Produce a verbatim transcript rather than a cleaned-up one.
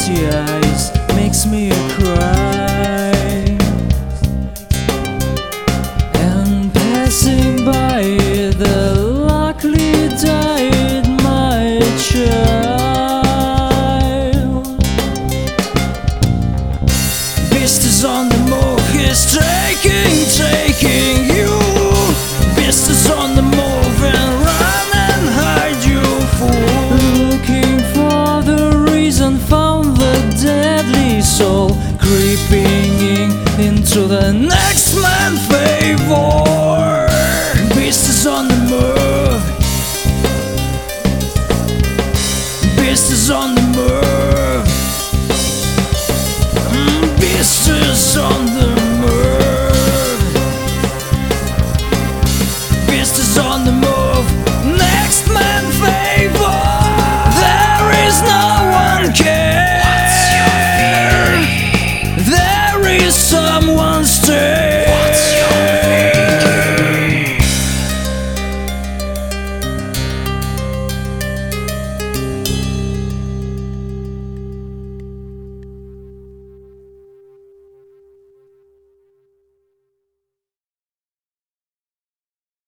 empty eyes makes me cry. And passing by, the luckily died my child. Beast is on the move, he's taking, taking you. Beast is on the move, and run and hide, you fool. Looking for the reason, found the deadly soul. Creep